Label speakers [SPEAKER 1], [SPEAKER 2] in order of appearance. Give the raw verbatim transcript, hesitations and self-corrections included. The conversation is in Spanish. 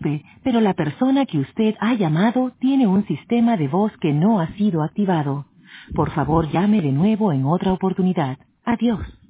[SPEAKER 1] disculpe, pero la persona que usted ha llamado tiene un sistema de voz que no ha sido activado. Por favor, llame de nuevo en otra oportunidad. Adiós.